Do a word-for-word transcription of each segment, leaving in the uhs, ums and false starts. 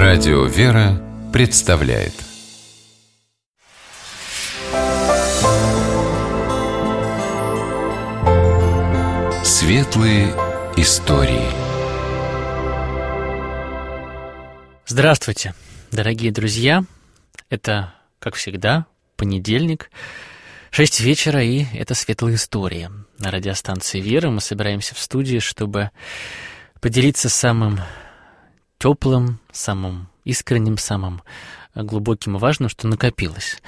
Радио «Вера» представляет Светлые истории. Здравствуйте, дорогие друзья! Это, как всегда, понедельник, шесть вечера, и это «Светлые истории». На радиостанции «Вера» мы собираемся в студии, чтобы поделиться самым теплым, самым искренним, самым глубоким и важным, что накопилось.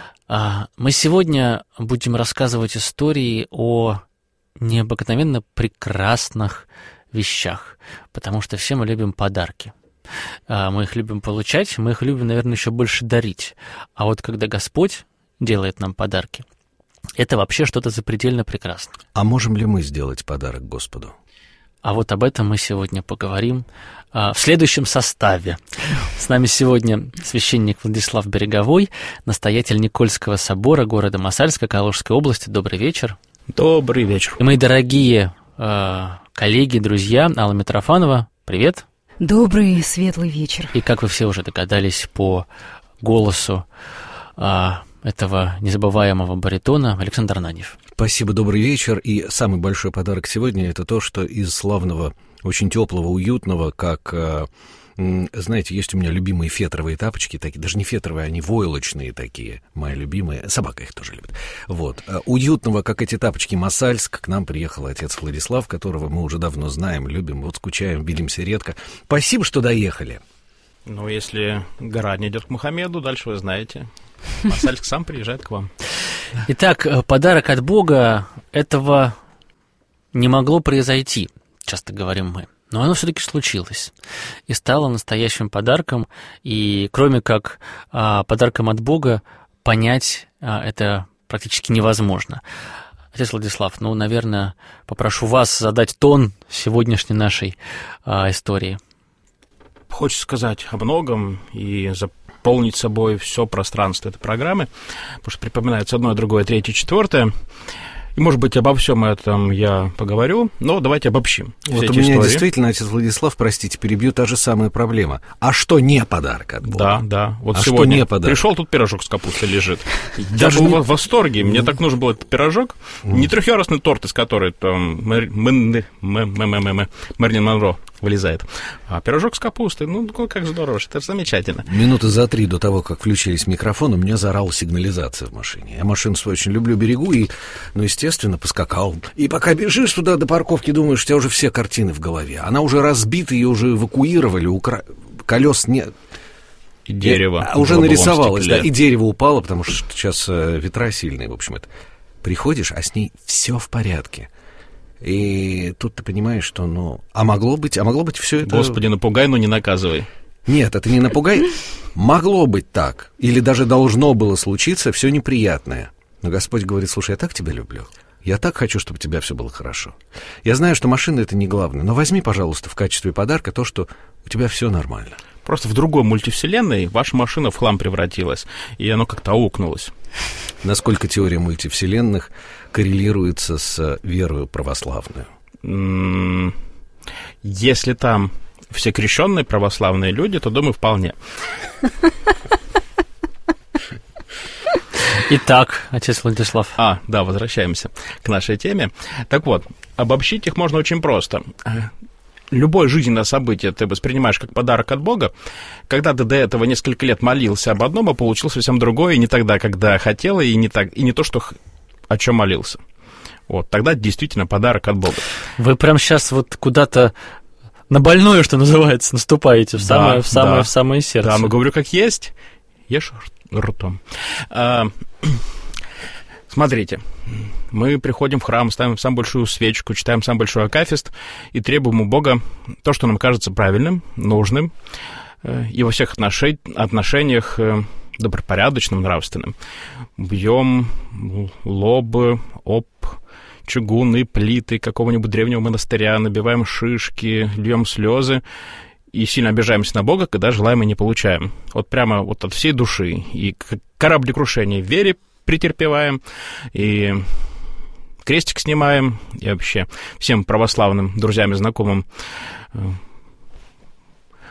Мы сегодня будем рассказывать истории о необыкновенно прекрасных вещах, потому что все мы любим подарки. Мы их любим получать, мы их любим, наверное, еще больше дарить. А вот когда Господь делает нам подарки, это вообще что-то запредельно прекрасное. А можем ли мы сделать подарок Господу? А вот об этом мы сегодня поговорим а, в следующем составе. С нами сегодня священник Владислав Береговой, настоятель Никольского собора города Мосальска, Калужской области. Добрый вечер. Добрый вечер. И мои дорогие а, коллеги, друзья, Алла Митрофанова, привет. Добрый, светлый вечер. И как вы все уже догадались по голосу а, этого незабываемого баритона, Александр Ананьев. Спасибо, добрый вечер. И самый большой подарок сегодня — это то, что из славного, очень теплого, уютного, как, знаете, есть у меня любимые фетровые тапочки, такие, даже не фетровые, они войлочные такие, мои любимые, собака их тоже любит. Вот, уютного, как эти тапочки, Мосальск, к нам приехал отец Владислав, которого мы уже давно знаем, любим, вот скучаем, видимся редко. Спасибо, что доехали. Ну, если гора не идет к Мухаммеду, дальше вы знаете. Мосальск сам приезжает к вам. Итак, подарок от Бога, этого не могло произойти, часто говорим мы. Но оно все-таки случилось и стало настоящим подарком. И кроме как а, подарком от Бога, понять а, это практически невозможно. Отец Владислав, ну, наверное, попрошу вас задать тон сегодняшней нашей а, истории. Хочется сказать о многом и заполнить собой все пространство этой программы, потому что припоминается одно, другое, третье, четвертое. И, может быть, обо всем этом я поговорю, но давайте обобщим. Вот у меня истории. Действительно, отец Владислав, простите, перебью, та же самая проблема. А что не подарок от Бога? Да, да. Вот а сегодня что не подарок? Пришел, тут пирожок с капустой лежит. Я был в восторге, мне так нужен был этот пирожок. Не трехъярусный торт, из которого там Мэрилин Монро вылезает. А пирожок с капустой, ну, как здорово, это замечательно. Минуты за три до того, как включились микрофоны, у меня заорала сигнализация в машине. Я машину свою очень люблю, берегу, и, ну, естественно, поскакал. И пока бежишь туда до парковки, думаешь, у тебя уже все картины в голове. Она уже разбита, ее уже эвакуировали, укра... колес нет. И дерево. А уже нарисовалось, да, и дерево упало, потому что сейчас ветра сильные, в общем, это. Приходишь, а с ней все в порядке. И тут ты понимаешь, что, ну, а могло быть, а могло быть все это... Господи, напугай, но не наказывай. Нет, это не напугай. Могло быть так. Или даже должно было случиться все неприятное. Но Господь говорит: слушай, я так тебя люблю. Я так хочу, чтобы у тебя все было хорошо. Я знаю, что машина — это не главное, но возьми, пожалуйста, в качестве подарка то, что у тебя все нормально. Просто в другой мультивселенной ваша машина в хлам превратилась, и оно как-то аукнулось. Насколько теория мультивселенных коррелируется с верою православную? Если там все крещенные православные люди, то, думаю, вполне. Итак, отец Владислав. А, да, возвращаемся к нашей теме. Так вот, обобщить их можно очень просто. Любое жизненное событие ты воспринимаешь как подарок от Бога. Когда ты до этого несколько лет молился об одном, а получил совсем другое, и не тогда, когда хотел, и не, так, и не то, что, о чем молился. Вот, тогда действительно подарок от Бога. Вы прям сейчас вот куда-то на больное, что называется, наступаете в самое, да, в самое, да. в самое сердце. Да, но говорю как есть, ешь ртом. А, смотрите, мы приходим в храм, ставим самую большую свечку, читаем самый большой акафист и требуем у Бога то, что нам кажется правильным, нужным, и во всех отношениях добропорядочным, нравственным. Бьем лобы об чугунные плиты какого-нибудь древнего монастыря, набиваем шишки, льем слезы и сильно обижаемся на Бога, когда желаемое не получаем. Вот прямо вот от всей души. И кораблекрушение в вере претерпеваем, и крестик снимаем, и вообще всем православным друзьям и знакомым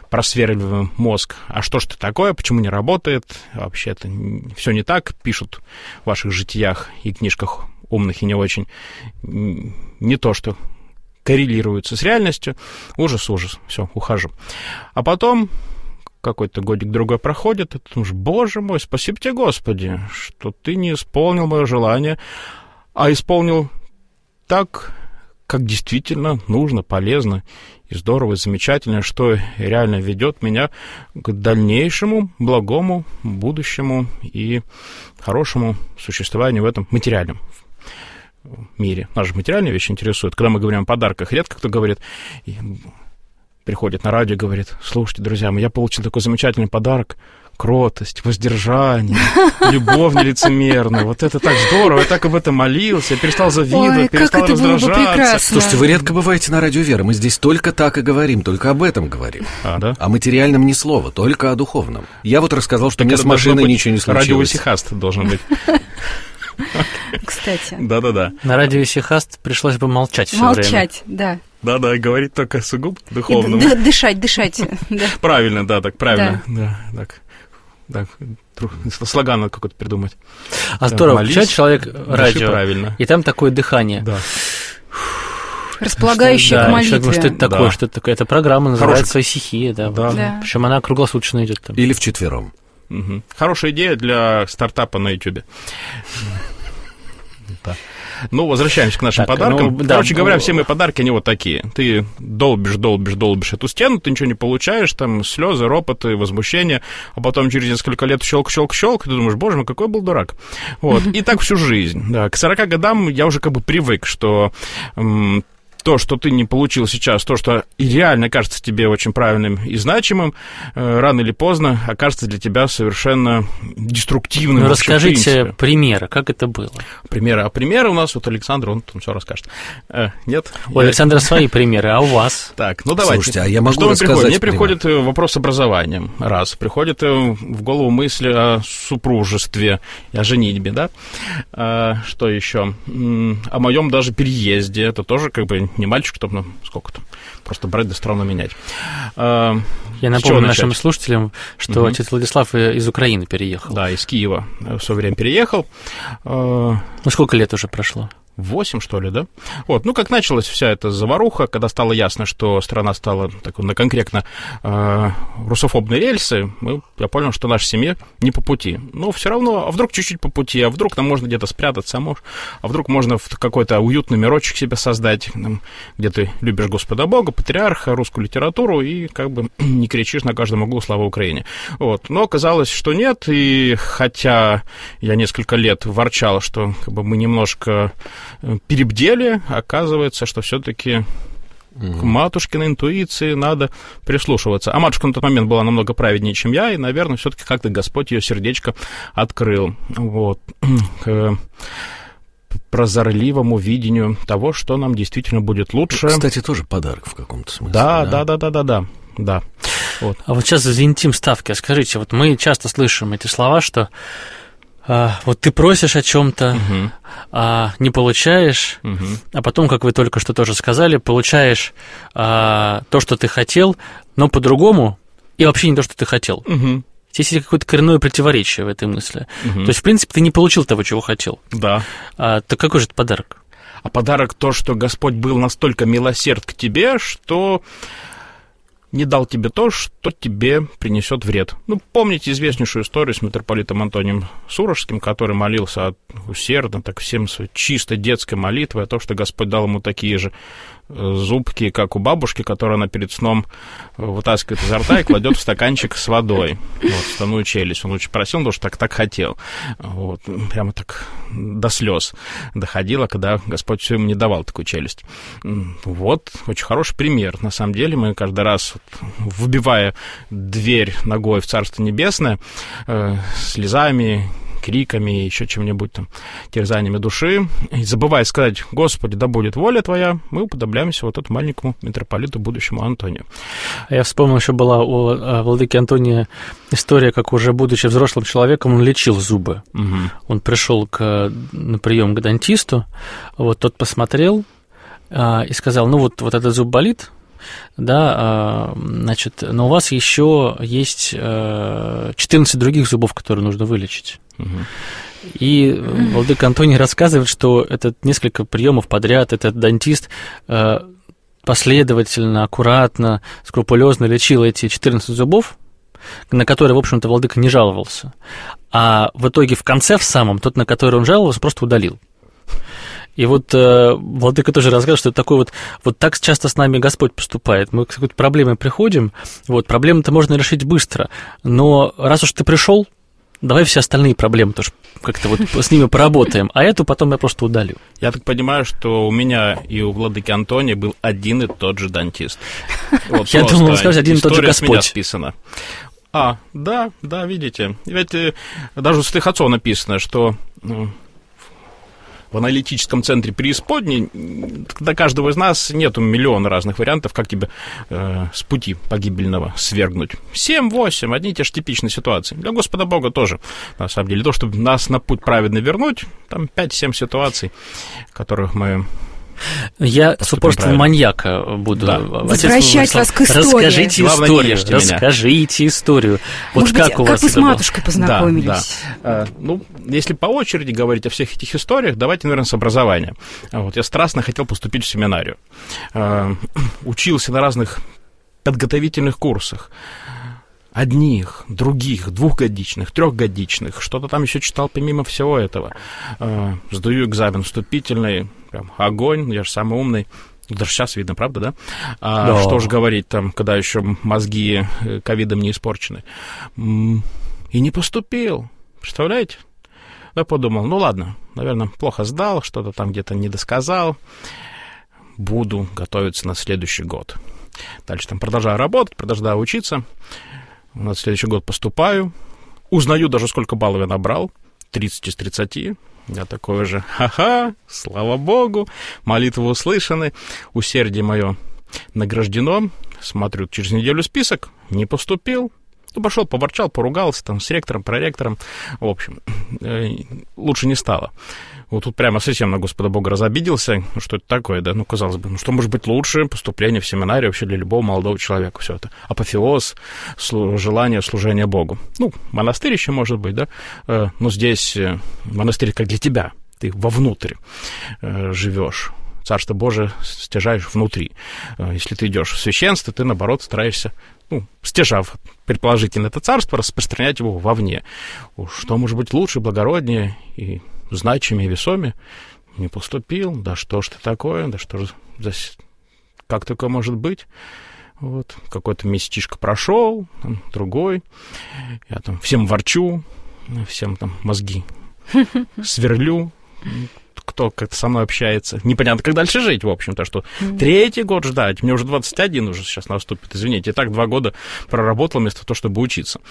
просверливаем мозг. А что ж это такое, почему не работает? Вообще-то все не так, пишут в ваших житиях и книжках умных и не очень. Не то, что коррелируется с реальностью. Ужас, ужас. Все, ухожу. А потом какой-то годик-другой проходит, и ты думаешь, боже мой, спасибо тебе, Господи, что ты не исполнил мое желание, а исполнил так, как действительно нужно, полезно и здорово, и замечательно, что реально ведет меня к дальнейшему благому будущему и хорошему существованию в этом материальном мире. Нас же материальные вещи интересуют. Когда мы говорим о подарках, редко кто говорит, приходит на радио и говорит, слушайте, друзья мои, я получил такой замечательный подарок, кротость, воздержание, любовь нелицемерную. Вот это так здорово, я так об этом молился, я перестал завидовать, Ой, перестал как это было бы раздражаться. прекрасно. Слушайте, вы редко бываете на радио Вера, мы здесь только так и говорим, только об этом говорим. А, да? О материальном ни слова, только о духовном. Я вот рассказал, что у меня с машиной ничего не случилось. Радиоисихаст должен быть. Кстати. Да-да-да. На радио Исихаст пришлось бы молчать все время. Молчать, да. Да-да, говорить только сугубо И духовному. д- дышать, дышать. да. Правильно, да, так, правильно. Да, так. Так, тру- слоган надо какой-то придумать. А Да, здорово, молись, включает человек дыши радио, правильно. и там такое дыхание. Да. Располагающее Да, к молитве. человек думает, что это такое, Да. что это такое. Эта программа называется Хороший- «Исихия», да. Да. Да. Причем она круглосуточно идет там. Или вчетвером. Мгм. Хорошая идея для стартапа на Ютубе. Да. Ну, возвращаемся к нашим Так, подаркам. ну, да, Короче говоря, ну, все мои подарки, они вот такие. Ты долбишь, долбишь, долбишь эту стену, ты ничего не получаешь, там слезы, ропоты, возмущение, а потом через несколько лет щелк-щелк-щелк, и ты думаешь, боже мой, какой был дурак. Вот. И так всю жизнь. Да. К сорока годам я уже как бы привык, что... м- то, что ты не получил сейчас, то, что и реально кажется тебе очень правильным и значимым, э, рано или поздно окажется для тебя совершенно деструктивным. Ну, вообще, в расскажите принципе. примеры, как это было. Примеры. А примеры у нас, вот Александр, он там все расскажет. Э, нет? У Александра свои примеры, а у вас? Так, ну давайте. Слушайте, а я могу Что мне рассказать приходит? Мне пример? приходит э, вопрос образования. Раз. Приходит э, в голову мысли о супружестве, о женитьбе, да? А, что еще? М, О моем даже переезде. Это тоже как бы не мальчик, чтобы, ну, сколько там, просто брать да страну менять. А, Я с чего напомню нашим начать? слушателям, что Мгм. отец Владислав из Украины переехал. Да, из Киева в свое время переехал. А, Ну, сколько лет уже прошло? Восемь, что ли, да? Вот, ну, как началась вся эта заваруха, когда стало ясно, что страна стала такой, на конкретно э, русофобные рельсы, мы, я понял, что наша семья не по пути. Но все равно, а вдруг чуть-чуть по пути, а вдруг там можно где-то спрятаться, а, может, а вдруг можно в какой-то уютный мирочек себе создать, там, где ты любишь Господа Бога, патриарха, русскую литературу и как бы не кричишь на каждом углу «Слава Украине». Вот. Но оказалось, что нет, и хотя я несколько лет ворчал, что как бы, мы немножко перебдели, оказывается, что все-таки к матушкиной интуиции надо прислушиваться. А матушка на тот момент была намного праведнее, чем я, и, наверное, все-таки как-то Господь ее сердечко открыл. Вот. К прозорливому видению того, что нам действительно будет лучше. Кстати, тоже подарок в каком-то смысле. Да, да, да, да, да, да. Да. Вот. А вот сейчас взвинтим ставки. Скажите, вот мы часто слышим эти слова, что а, вот ты просишь о чем-то, Угу. а не получаешь, Угу. а потом, как вы только что тоже сказали, получаешь а, то, что ты хотел, но по-другому, и вообще не то, что ты хотел. Угу. Здесь есть какое-то коренное противоречие в этой мысли. Угу. То есть, в принципе, ты не получил того, чего хотел. Да. А, так какой же это подарок? А подарок то, что Господь был настолько милосерд к тебе, что не дал тебе то, что тебе принесет вред. Ну, помните известнейшую историю с митрополитом Антонием Сурожским, который молился усердно, так всем своей чисто детской молитвой о том, что Господь дал ему такие же зубки, как у бабушки, которую она перед сном вытаскивает изо рта и кладет в стаканчик с водой. Вот, стальную челюсть. Он очень просил, потому что так, так хотел. Вот, прямо так до слез доходило, когда Господь все ему не давал такую челюсть. Вот, очень хороший пример. На самом деле мы каждый раз, вбивая дверь ногой в Царство Небесное, э, слезами, криками, еще чем-нибудь там, терзаниями души, и забывая сказать: «Господи, да будет воля Твоя», мы уподобляемся вот этому маленькому митрополиту, будущему Антонию. Я вспомнил, еще была у владыки Антония история, как уже будучи взрослым человеком, он лечил зубы. Угу. Он пришел к, на прием к дантисту, вот тот посмотрел а, и сказал: ну вот, вот этот зуб болит, да, значит, но у вас еще есть четырнадцать других зубов, которые нужно вылечить. Угу. И владыка Антоний рассказывает, что это несколько приемов подряд, этот дантист последовательно, аккуратно, скрупулезно лечил эти четырнадцать зубов, на которые, в общем-то, владыка не жаловался. А в итоге в конце, в самом, тот, на который он жаловался, просто удалил. И вот э, владыка тоже рассказывает, что это такой вот, вот так часто с нами Господь поступает. Мы к какой-то проблеме приходим, вот, проблему-то можно решить быстро, но раз уж ты пришел, давай все остальные проблемы тоже как-то вот с ними поработаем, а эту потом я просто удалю. Я так понимаю, что у меня и у владыки Антония был один и тот же дантист. Вот я думал, вы скажете, один и тот же Господь. История с меня списана. А, да, да, видите. Ведь даже у святых отцов написано, что ну, в аналитическом центре преисподней до каждого из нас нету миллиона разных вариантов, как тебя э, с пути погибельного свергнуть. Семь-восемь, одни и те же типичные ситуации. Для Господа Бога тоже, на самом деле. То, чтобы нас на путь праведный вернуть, там пять-семь ситуаций, которых мы... Я с упорством маньяка буду да. возвращать вас к истории. Расскажите Главное, историю. Расскажите историю. Может вот быть, как у как вас вы с матушкой познакомились? Да, да. Ну, если по очереди говорить о всех этих историях, давайте, наверное, с образования. Вот, я страстно хотел поступить в семинарию. Учился на разных подготовительных курсах. Одних, других, двухгодичных, трехгодичных, что-то там еще читал помимо всего этого. Э, сдаю экзамен вступительный, прям огонь, я же самый умный. Даже сейчас видно, правда, да? А да. Что же говорить там, когда еще мозги ковидом не испорчены. И не поступил, представляете? Я подумал, ну ладно, наверное, плохо сдал, что-то там где-то не досказал. Буду готовиться на следующий год. Дальше там продолжаю работать, продолжаю учиться. На следующий год поступаю, узнаю даже, сколько баллов я набрал, тридцать из тридцати. Я такой же, ха-ха, слава Богу, молитвы услышаны, усердие мое награждено. Смотрю через неделю список, не поступил. Ну, пошел, поворчал, поругался там с ректором, проректором. В общем, лучше не стало. Вот тут прямо совсем на Господа Бога разобиделся. Ну, что это такое, да? Ну, казалось бы, ну, что может быть лучше поступление в семинарию вообще для любого молодого человека? Все это апофеоз, слу- желание служения Богу. Ну, монастырь еще может быть, да? Но здесь монастырь как для тебя. Ты вовнутрь живешь. Царство Божие стяжаешь внутри. Если ты идешь в священство, ты, наоборот, стараешься, ну, стяжав предположительно это царство, распространять его вовне. Что может быть лучше, благороднее и значимее, весомее? Не поступил, да что ж ты такое, да что же, как такое может быть? Вот, какой-то месячишка прошел, там, другой, я там всем ворчу, всем там мозги сверлю, кто как-то со мной общается. Непонятно, как дальше жить, в общем-то, что mm-hmm. третий год ждать. Мне уже двадцать один уже сейчас наступит, извините. Я так два года проработал вместо того, чтобы учиться.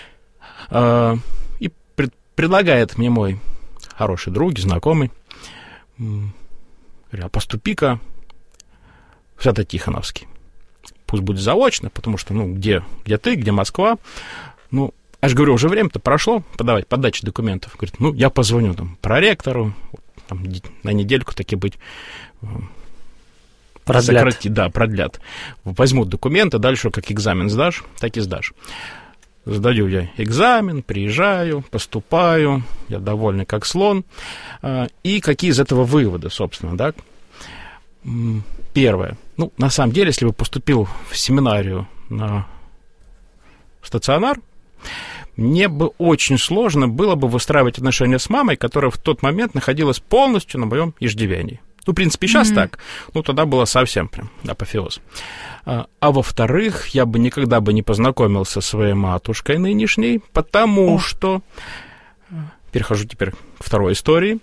И пред, предлагает мне мой хороший друг, знакомый, говорю, а поступи-ка в Свято-Тихоновский. Пусть будет заочно, потому что, ну, где, где ты, где Москва. Ну, аж говорю, уже время-то прошло подавать, подачи документов. Говорит, ну, я позвоню там проректору, там, на недельку таки быть. Продлят. Сократи, да, продлят. Возьмут документы, дальше как экзамен сдашь, так и сдашь. Сдаю я экзамен, приезжаю, поступаю, я довольный как слон. И какие из этого выводы, собственно, да? Первое. Ну, на самом деле, если бы поступил в семинарию на стационар, мне бы очень сложно было бы выстраивать отношения с мамой, которая в тот момент находилась полностью на моем иждивении. Ну, в принципе, сейчас mm-hmm. так. Ну, тогда было совсем прям апофеоз. А, а во-вторых, я бы никогда бы не познакомился со своей матушкой нынешней, потому oh. что... Перехожу теперь к второй истории.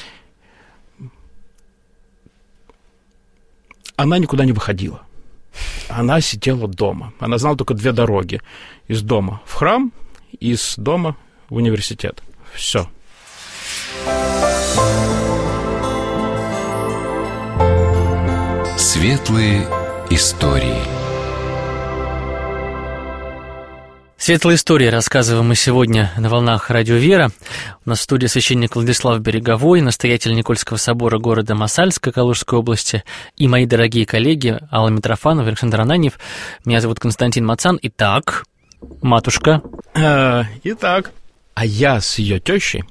Она никуда не выходила. Она сидела дома. Она знала только две дороги. Из дома в храм, из дома в университет. Все. Светлые истории. Светлые истории рассказываем мы сегодня на волнах Радио Вера. У нас в студии священник Владислав Береговой, настоятель Никольского собора города Мосальска Калужской области, и мои дорогие коллеги Алла Митрофанова и Александр Ананьев. Меня зовут Константин Мацан. Итак, матушка. Э, итак, а я с ее тещей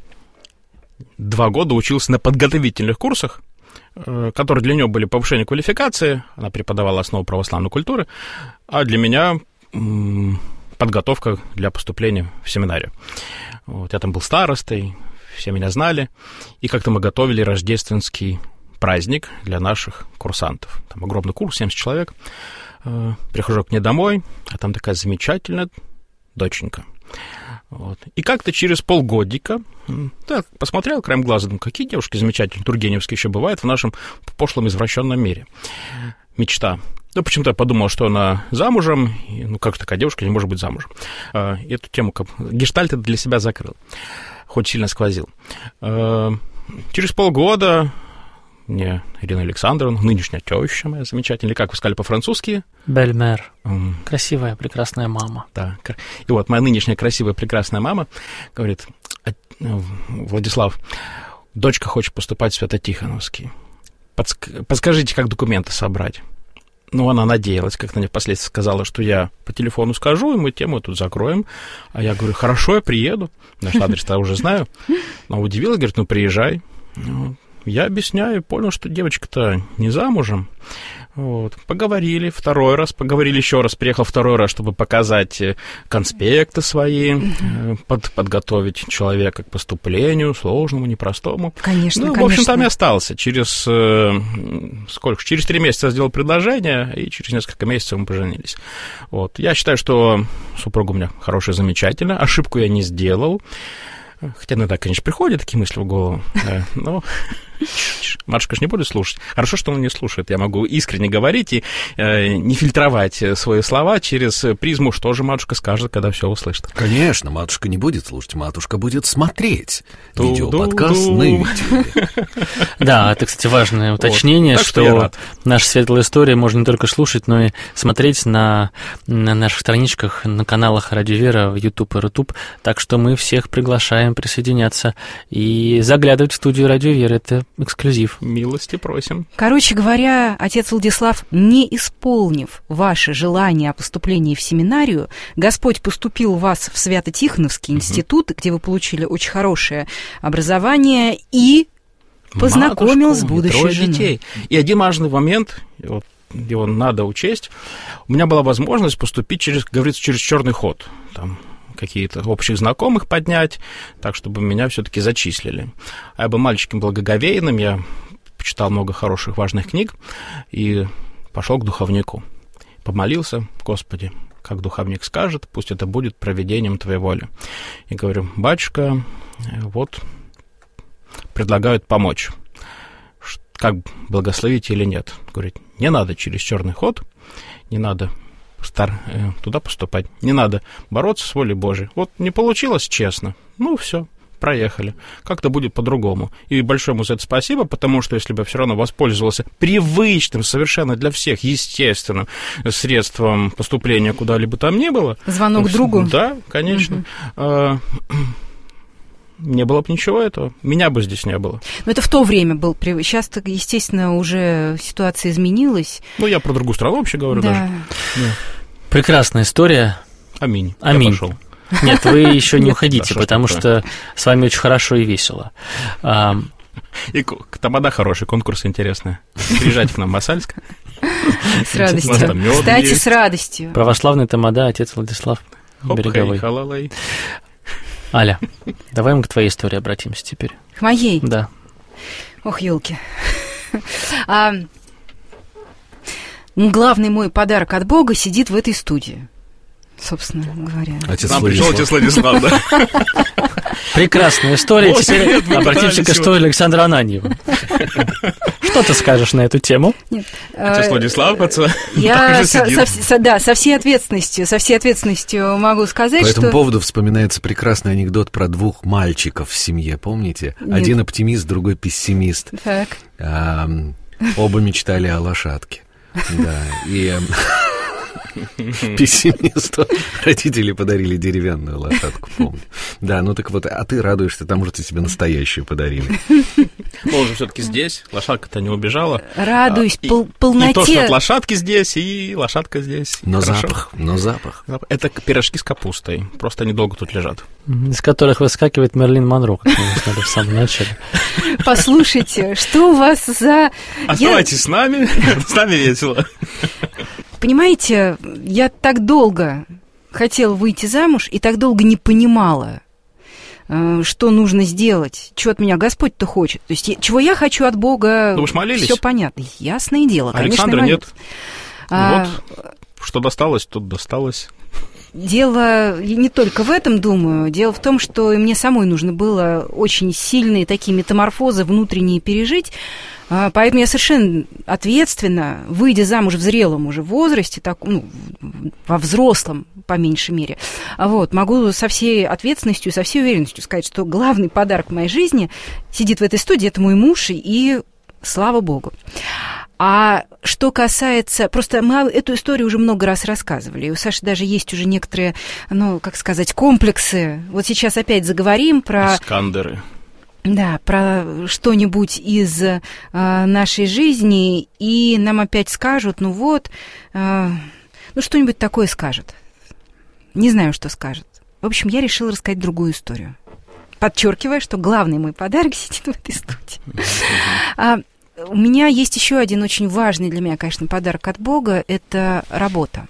два года учился на подготовительных курсах, э, которые для нее были повышение квалификации. Она преподавала основу православной культуры, а для меня... М- подготовка для поступления в семинарию. Вот, я там был старостой, все меня знали, и как-то мы готовили рождественский праздник для наших курсантов. Там огромный курс, семьдесят человек. Прихожу к ней домой, а там такая замечательная доченька. Вот. И как-то через полгодика, да, посмотрел краем глаза, думаю, какие девушки замечательные, тургеневские еще бывают в нашем пошлом извращенном мире. Мечта. Ну, почему-то я подумал, что она замужем, и, ну, как же такая девушка не может быть замужем. А, эту тему, как гештальт для себя закрыл, хоть сильно сквозил. А, через полгода мне Ирина Александровна, нынешняя теща моя замечательная, как вы сказали по-французски? Бельмер. Mm. Красивая, прекрасная мама. Да. И вот моя нынешняя красивая, прекрасная мама говорит: Владислав, дочка хочет поступать в Свято-Тихоновский. Подск- подскажите, как документы собрать? Ну, она надеялась, как на нее впоследствии сказала, что я по телефону скажу, и мы тему тут закроем. А я говорю, хорошо, я приеду. Наш адрес-то уже знаю. Она удивилась, говорит, ну, приезжай. Вот. Я объясняю, понял, что девочка-то не замужем. Вот. Поговорили второй раз, поговорили еще раз, приехал второй раз, чтобы показать конспекты свои, под, подготовить человека к поступлению, сложному, непростому. Конечно, ну, конечно. В общем, там и остался. Через сколько? Через три месяца я сделал предложение, и через несколько месяцев мы поженились. Вот. Я считаю, что супруга у меня хорошая, замечательная. Ошибку я не сделал. Хотя иногда, конечно, приходят такие мысли в голову, да, но матушка ж не будет слушать. Хорошо, что он не слушает. Я могу искренне говорить и э, не фильтровать свои слова через призму, что же матушка скажет, когда все услышит. Конечно, матушка не будет слушать, матушка будет смотреть видеоподкаст на YouTube. Да, это, кстати, важное уточнение, вот, что, что наша светлая история можно не только слушать, но и смотреть на, на наших страничках, на каналах Радио Вера в YouTube и Рутуб. Так что мы всех приглашаем присоединяться и заглядывать в студию Радио Вера. Это эксклюзив. Милости просим. Короче говоря, отец Владислав, не исполнив ваше желание о поступлении в семинарию, Господь поступил вас в Свято-Тихоновский институт, где вы получили очень хорошее образование и познакомил Матушку, с будущей трое женой. детей. И один важный момент, вот, его надо учесть. У меня была возможность поступить через, как говорится, через черный ход. Там какие-то общих знакомых поднять, так, чтобы меня все-таки зачислили. А я был мальчиком благоговейным, я почитал много хороших, важных книг и пошел к духовнику. Помолился: Господи, как духовник скажет, пусть это будет провидением Твоей воли. И говорю: батюшка, вот предлагают помочь. Как благословить или нет? Говорит: не надо через черный ход, не надо Стар, э, туда поступать. Не надо бороться с волей Божией. Вот не получилось честно, ну все, проехали. Как-то будет по-другому. И большое ему за это спасибо, потому что если бы я все равно воспользовался привычным, совершенно для всех естественным средством поступления куда-либо там не было. Звонок то, другу? Да, конечно. Угу. Не было бы ничего этого, меня бы здесь не было. Но это в то время был. Сейчас, естественно, уже ситуация изменилась. Ну, я про другую страну вообще говорю, да. даже. Да. Прекрасная история. Аминь. Аминь. Я пошел. Нет, вы еще не уходите, да, потому что с вами очень хорошо и весело. И тамада хороший, конкурсы интересные. Приезжайте к нам в Мосальск. С радостью. Кстати, с радостью. Православный тамада, отец Владислав Береговой. Аля, давай мы к твоей истории обратимся теперь. К моей? Да. Ох, елки. А, главный мой подарок от Бога сидит в этой студии, собственно говоря. Отец Нам пришел отец Владислав, да. Прекрасная история. Теперь обратимся к истории Александра Ананьева. Что ты скажешь на эту тему? Нет. Отец Владислав, отца. Я со, со, да, со всей ответственностью, со всей ответственностью могу сказать, что... По этому что... поводу вспоминается прекрасный анекдот про двух мальчиков в семье, помните? Нет. Один оптимист, другой пессимист. Так. А, оба мечтали о лошадке. Да, и... Пессимисту родители подарили деревянную лошадку, помню. Да, ну так вот, а ты радуешься тому, что тебе настоящую подарили. Он же все-таки здесь, лошадка-то не убежала. Радуюсь а, пол- полноте. И то, что от лошадки здесь, и лошадка здесь. Но Хорошо. запах, но запах. Это пирожки с капустой, просто они долго тут лежат. Из которых выскакивает Мерлин Монро, как мы знали в самом начале. Послушайте, что у вас за... Оставайтесь я... с нами, с нами весело. Понимаете, я так долго хотела выйти замуж и так долго не понимала, что нужно сделать, что от меня Господь-то хочет. То есть, чего я хочу от Бога, ну, вы ж молились? Все понятно. Ясное дело, Александра конечно, нет. А... Вот, что досталось, тут досталось. Дело не только в этом, думаю. Дело в том, что мне самой нужно было очень сильные такие метаморфозы внутренние пережить. Поэтому я совершенно ответственно, выйдя замуж в зрелом уже возрасте, так, ну, во взрослом, по меньшей мере, вот, могу со всей ответственностью, со всей уверенностью сказать, что главный подарок в моей жизни сидит в этой студии, это мой муж, и слава Богу. А что касается... Просто мы эту историю уже много раз рассказывали. И у Саши даже есть уже некоторые, ну, как сказать, комплексы. Вот сейчас опять заговорим про... Искандеры. Да, про что-нибудь из э, нашей жизни, и нам опять скажут, ну вот, э, ну что-нибудь такое скажут. Не знаю, что скажут. В общем, я решила рассказать другую историю. Подчеркивая, что главный мой подарок сидит в этой студии. А, у меня есть еще один очень важный для меня, конечно, подарок от Бога – это работа.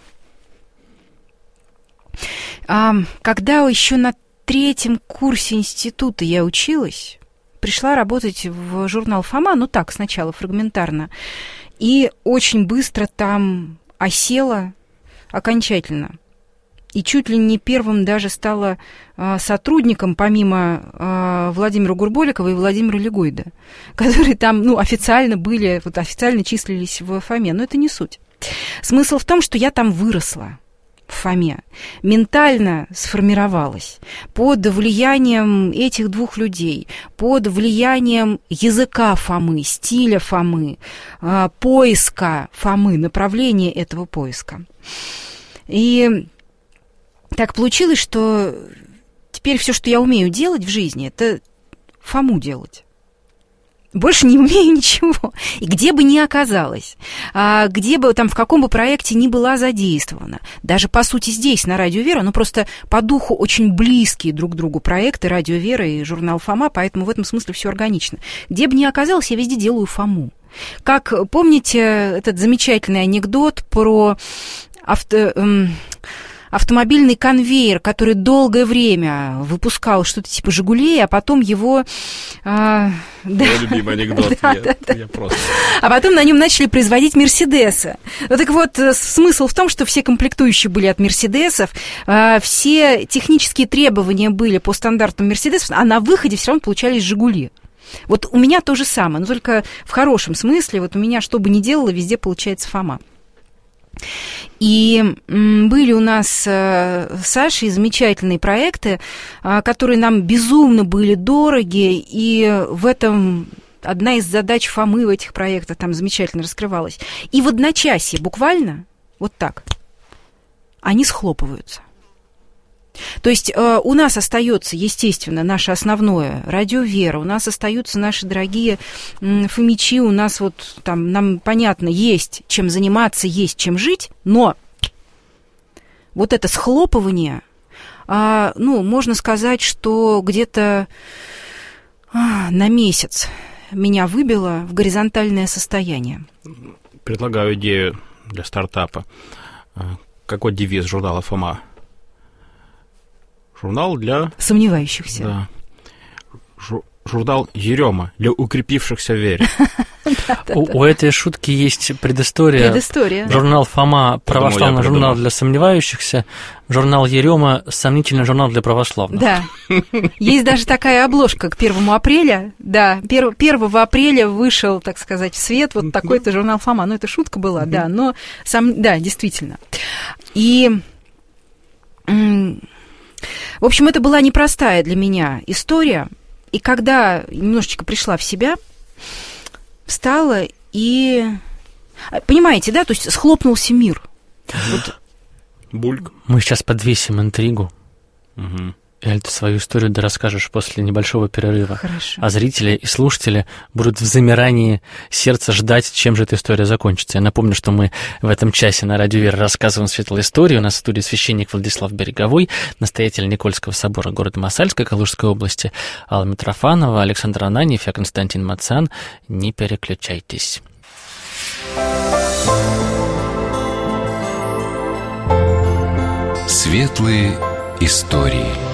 А, когда еще на третьем курсе института я училась, пришла работать в журнал «Фома», ну так, сначала фрагментарно, и очень быстро там осела окончательно. И чуть ли не первым даже стала а, сотрудником, помимо а, Владимира Гурболикова и Владимира Легойда, которые там, ну, официально были, вот официально числились в Фоме, но это не суть. Смысл в том, что я там выросла в Фоме, ментально сформировалась под влиянием этих двух людей, под влиянием языка Фомы, стиля Фомы, а, поиска Фомы, направления этого поиска. И так получилось, что теперь все, что я умею делать в жизни, это Фому делать. Больше не умею ничего. И где бы ни оказалась, где бы, там, в каком бы проекте ни была задействована, даже, по сути, здесь, на Радио Вера, ну, просто по духу очень близкие друг к другу проекты Радио Вера и журнал Фома, поэтому в этом смысле все органично. Где бы ни оказалась, я везде делаю Фому. Как, помните этот замечательный анекдот про авто... Эм, автомобильный конвейер, который долгое время выпускал что-то типа «Жигулей», а потом его... А, да, мой любимый анекдот. Да, я, да, да. я просто... А потом на нем начали производить «Мерседесы». Ну, так вот, смысл в том, что все комплектующие были от «Мерседесов», а, все технические требования были по стандартам «Мерседесов», а на выходе все равно получались «Жигули». Вот у меня то же самое, но только в хорошем смысле. Вот у меня, что бы ни делала, везде получается Фома. И были у нас с Сашей замечательные проекты, которые нам безумно были дороги, и в этом одна из задач Фомы в этих проектах там замечательно раскрывалась. И в одночасье, буквально, вот так, они схлопываются. То есть э, у нас остается, естественно, наше основное Радио Вера, у нас остаются наши дорогие м, фомичи, у нас вот там, нам понятно, есть чем заниматься, есть чем жить, но вот это схлопывание, э, ну, можно сказать, что где-то э, на месяц меня выбило в горизонтальное состояние. Предлагаю идею для стартапа. Какой девиз журнала «Фома»? Журнал для... Сомневающихся. Да. Жу- журнал «Ерема» для укрепившихся в вере. У этой шутки есть предыстория. Предыстория. Журнал «Фома» — православный журнал для сомневающихся. Журнал «Ерема» — сомнительный журнал для православных. Да. Есть даже такая обложка к первому апреля. Да, первого апреля вышел, так сказать, в свет вот такой-то журнал «Фома». Ну, это шутка была, да, но сам, да, действительно. И... В общем, это была непростая для меня история. И когда немножечко пришла в себя, встала и... Понимаете, да? То есть схлопнулся мир. Вот. Бульк. Мы сейчас подвесим интригу. Угу. Эль, ты свою историю да расскажешь после небольшого перерыва. Хорошо. А зрители и слушатели будут в замирании сердца ждать, чем же эта история закончится. Я напомню, что мы в этом часе на Радио Вера рассказываем светлые истории. У нас в студии священник Владислав Береговой, настоятель Никольского собора города Мосальска Калужской области, Алла Митрофанова, Александр Ананьев, я Константин Мацан. Не переключайтесь. Светлые истории.